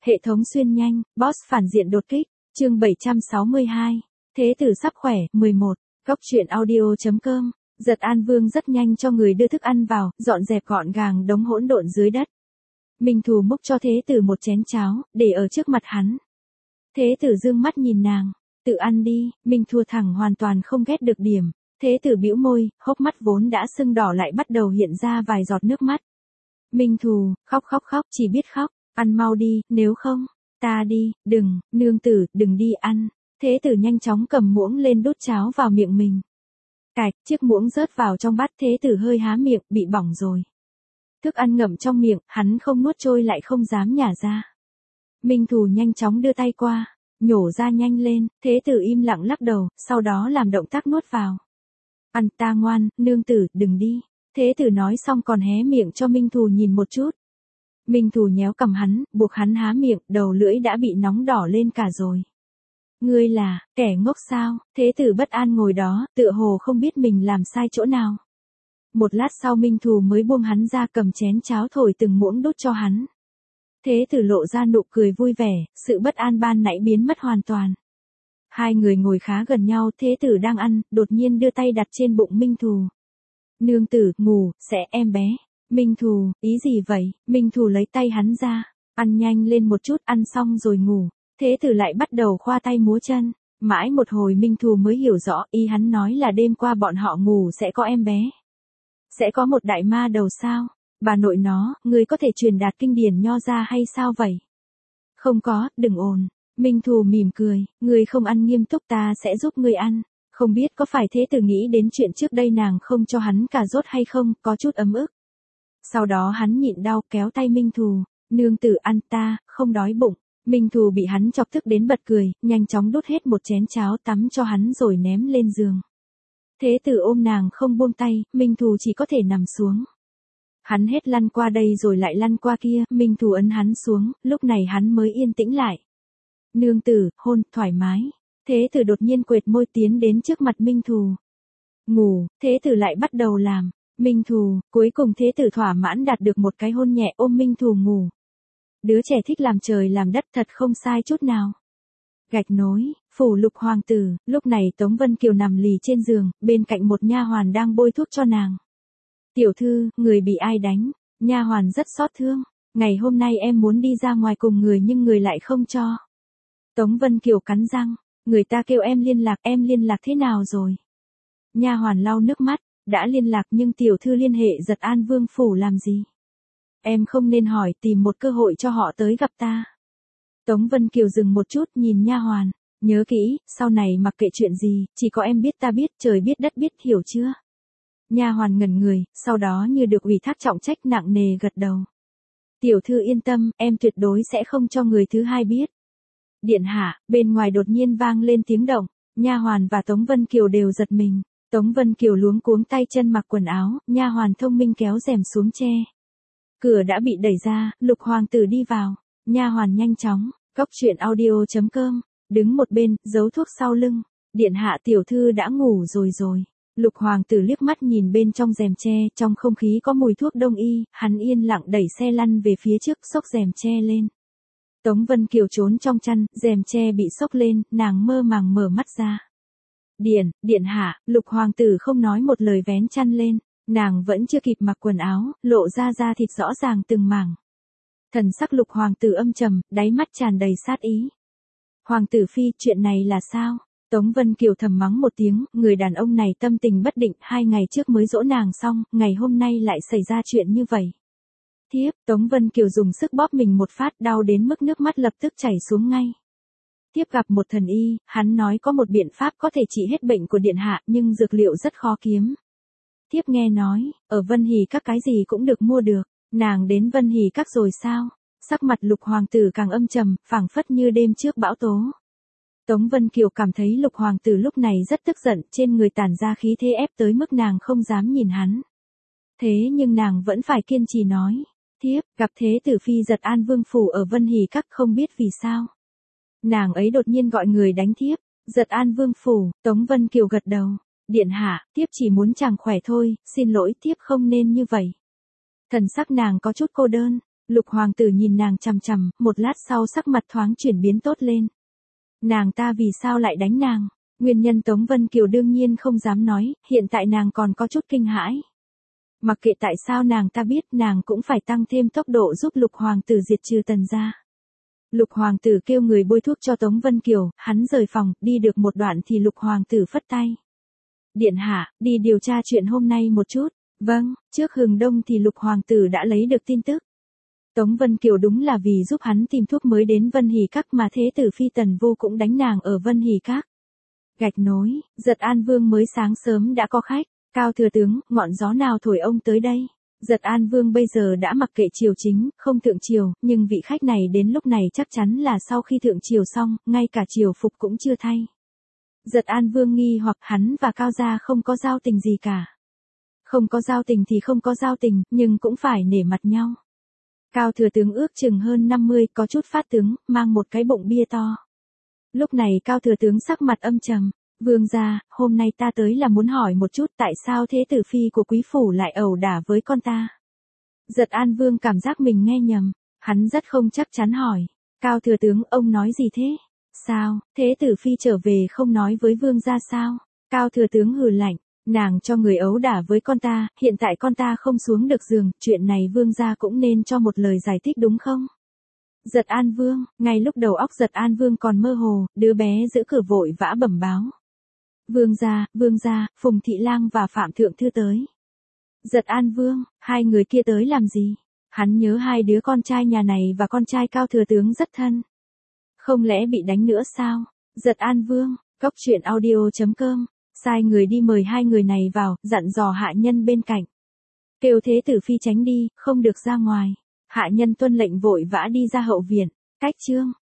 Hệ thống xuyên nhanh, boss phản diện đột kích, chương 762. Thế tử sắp khỏe, 11. Góc truyện audio.com. Giật An Vương rất nhanh cho người đưa thức ăn vào, dọn dẹp gọn gàng đống hỗn độn dưới đất. Minh Thù múc cho thế tử một chén cháo, để ở trước mặt hắn. Thế tử dương mắt nhìn nàng, tự ăn đi. Minh Thù thẳng hoàn toàn không ghét được điểm. Thế tử bĩu môi, hốc mắt vốn đã sưng đỏ lại bắt đầu hiện ra vài giọt nước mắt. Minh Thù, khóc, chỉ biết khóc. Ăn mau đi, nếu không, ta đi. Đừng, nương tử, đừng đi ăn. Thế tử nhanh chóng cầm muỗng lên đút cháo vào miệng mình. Cạch, chiếc muỗng rớt vào trong bát, thế tử hơi há miệng, bị bỏng rồi. Thức ăn ngậm trong miệng, hắn không nuốt trôi lại không dám nhả ra. Minh Thù nhanh chóng đưa tay qua, nhổ ra nhanh lên, thế tử im lặng lắc đầu, sau đó làm động tác nuốt vào. Ăn ta ngoan, nương tử, đừng đi. Thế tử nói xong còn hé miệng cho Minh Thù nhìn một chút. Minh Thù nhéo cầm hắn, buộc hắn há miệng, đầu lưỡi đã bị nóng đỏ lên cả rồi. Ngươi là, kẻ ngốc sao? Thế tử bất an ngồi đó, tựa hồ không biết mình làm sai chỗ nào. Một lát sau Minh Thù mới buông hắn ra, cầm chén cháo thổi từng muỗng đút cho hắn. Thế tử lộ ra nụ cười vui vẻ, sự bất an ban nãy biến mất hoàn toàn. Hai người ngồi khá gần nhau, thế tử đang ăn, đột nhiên đưa tay đặt trên bụng Minh Thù. Nương tử, ngủ, sẽ em bé. Minh Thù, ý gì vậy? Minh Thù lấy tay hắn ra, ăn nhanh lên một chút, ăn xong rồi ngủ. Thế tử lại bắt đầu khoa tay múa chân. Mãi một hồi Minh Thù mới hiểu rõ, ý hắn nói là đêm qua bọn họ ngủ sẽ có em bé. Sẽ có một đại ma đầu sao? Bà nội nó, ngươi có thể truyền đạt kinh điển nho ra hay sao vậy? Không có, đừng ồn. Minh Thù mỉm cười, ngươi không ăn nghiêm túc ta sẽ giúp ngươi ăn. Không biết có phải thế tử nghĩ đến chuyện trước đây nàng không cho hắn cà rốt hay không, có chút ấm ức. Sau đó hắn nhịn đau kéo tay Minh Thù, nương tử ăn ta, không đói bụng. Minh Thù bị hắn chọc tức đến bật cười, nhanh chóng đút hết một chén cháo tắm cho hắn rồi ném lên giường. Thế tử ôm nàng không buông tay, Minh Thù chỉ có thể nằm xuống. Hắn hết lăn qua đây rồi lại lăn qua kia, Minh Thù ấn hắn xuống, lúc này hắn mới yên tĩnh lại. Nương tử, hôn, thoải mái. Thế tử đột nhiên quệt môi tiến đến trước mặt Minh Thù. Ngủ, thế tử lại bắt đầu làm. Minh Thù, cuối cùng thế tử thỏa mãn đạt được một cái hôn nhẹ, ôm Minh Thù ngủ. Đứa trẻ thích làm trời làm đất thật không sai chút nào. Gạch nối, phủ Lục hoàng tử, lúc này Tống Vân Kiều nằm lì trên giường, bên cạnh một nha hoàn đang bôi thuốc cho nàng. Tiểu thư, người bị ai đánh? Nha hoàn rất xót thương. Ngày hôm nay em muốn đi ra ngoài cùng người nhưng người lại không cho. Tống Vân Kiều cắn răng, người ta kêu em liên lạc thế nào rồi? Nha hoàn lau nước mắt, đã liên lạc nhưng tiểu thư liên hệ Giật An Vương phủ làm gì? Em không nên hỏi, tìm một cơ hội cho họ tới gặp ta. Tống Vân Kiều dừng một chút nhìn nha hoàn, nhớ kỹ, sau này mặc kệ chuyện gì, chỉ có em biết ta biết, trời biết đất biết, hiểu chưa? Nha hoàn ngẩn người, sau đó như được ủy thác trọng trách nặng nề gật đầu. Tiểu thư yên tâm, em tuyệt đối sẽ không cho người thứ hai biết. Điện hạ, bên ngoài đột nhiên vang lên tiếng động, nha hoàn và Tống Vân Kiều đều giật mình. Tống Vân Kiều luống cuống tay chân mặc quần áo, nha hoàn thông minh kéo rèm xuống che. Cửa đã bị đẩy ra, Lục hoàng tử đi vào. Nha hoàn nhanh chóng, góc truyện audio.com, đứng một bên, giấu thuốc sau lưng. Điện hạ, tiểu thư đã ngủ rồi. Lục hoàng tử liếc mắt nhìn bên trong rèm che, trong không khí có mùi thuốc đông y, hắn yên lặng đẩy xe lăn về phía trước, xốc rèm che lên. Tống Vân Kiều trốn trong chăn, rèm che bị xốc lên, nàng mơ màng mở mắt ra. Điện hạ, Lục hoàng tử không nói một lời vén chăn lên, nàng vẫn chưa kịp mặc quần áo, lộ ra da thịt rõ ràng từng mảng. Thần sắc Lục hoàng tử âm trầm, đáy mắt tràn đầy sát ý. Hoàng tử phi, chuyện này là sao? Tống Vân Kiều thầm mắng một tiếng, người đàn ông này tâm tình bất định, 2 ngày trước mới dỗ nàng xong, ngày hôm nay lại xảy ra chuyện như vậy. Thiếp, Tống Vân Kiều dùng sức bóp mình một phát, đau đến mức nước mắt lập tức chảy xuống ngay. Thiếp gặp một thần y, hắn nói có một biện pháp có thể trị hết bệnh của điện hạ, nhưng dược liệu rất khó kiếm. Thiếp nghe nói, ở Vân Hỷ Các cái gì cũng được mua được, nàng đến Vân Hỷ Các rồi sao? Sắc mặt Lục hoàng tử càng âm trầm, phảng phất như đêm trước bão tố. Tống Vân Kiều cảm thấy Lục hoàng tử lúc này rất tức giận, trên người tản ra khí thế ép tới mức nàng không dám nhìn hắn. Thế nhưng nàng vẫn phải kiên trì nói, thiếp, gặp thế tử phi Giật An Vương phủ ở Vân Hỷ Các không biết vì sao. Nàng ấy đột nhiên gọi người đánh thiếp, Giật An Vương phủ, Tống Vân Kiều gật đầu. Điện hạ, thiếp chỉ muốn chàng khỏe thôi, xin lỗi thiếp không nên như vậy. Thần sắc nàng có chút cô đơn, Lục hoàng tử nhìn nàng chằm chằm, một lát sau sắc mặt thoáng chuyển biến tốt lên. Nàng ta vì sao lại đánh nàng? Nguyên nhân Tống Vân Kiều đương nhiên không dám nói, hiện tại nàng còn có chút kinh hãi. Mặc kệ tại sao nàng ta biết, nàng cũng phải tăng thêm tốc độ giúp lục hoàng tử diệt trừ Tần gia. Lục hoàng tử kêu người bôi thuốc cho Tống Vân Kiều, hắn rời phòng, đi được một đoạn thì lục hoàng tử phất tay. Điện hạ, đi điều tra chuyện hôm nay một chút. Vâng, trước hừng đông thì lục hoàng tử đã lấy được tin tức. Tống Vân Kiều đúng là vì giúp hắn tìm thuốc mới đến Vân Hỷ Các mà thế tử phi Tần Vô cũng đánh nàng ở Vân Hỷ Các. Gạch nối, Giật An Vương mới sáng sớm đã có khách. Cao thừa tướng, ngọn gió nào thổi ông tới đây? Giật An Vương bây giờ đã mặc kệ triều chính, không thượng triều, nhưng vị khách này đến lúc này chắc chắn là sau khi thượng triều xong, ngay cả triều phục cũng chưa thay. Giật An Vương nghi hoặc hắn và Cao gia không có giao tình gì cả. Không có giao tình thì không có giao tình, nhưng cũng phải nể mặt nhau. Cao thừa tướng ước chừng hơn 50, có chút phát tướng, mang một cái bụng bia to. Lúc này Cao thừa tướng sắc mặt âm trầm. Vương gia, hôm nay ta tới là muốn hỏi một chút tại sao thế tử phi của quý phủ lại ẩu đả với con ta. Giật An Vương cảm giác mình nghe nhầm, hắn rất không chắc chắn hỏi. Cao thừa tướng, ông nói gì thế? Sao, thế tử phi trở về không nói với vương gia sao? Cao thừa tướng hừ lạnh, nàng cho người ấu đả với con ta, hiện tại con ta không xuống được giường, chuyện này vương gia cũng nên cho một lời giải thích đúng không? Giật An Vương, ngay lúc đầu óc Giật An Vương còn mơ hồ, đứa bé giữ cửa vội vã bẩm báo. Vương gia, Phùng Thị Lang và Phạm Thượng Thư tới. Giật An Vương, hai người kia tới làm gì? Hắn nhớ hai đứa con trai nhà này và con trai Cao thừa tướng rất thân. Không lẽ bị đánh nữa sao? Giật An Vương, cóc truyện audio.com, sai người đi mời hai người này vào, dặn dò hạ nhân bên cạnh. Kêu thế tử phi tránh đi, không được ra ngoài. Hạ nhân tuân lệnh vội vã đi ra hậu viện. Cách chương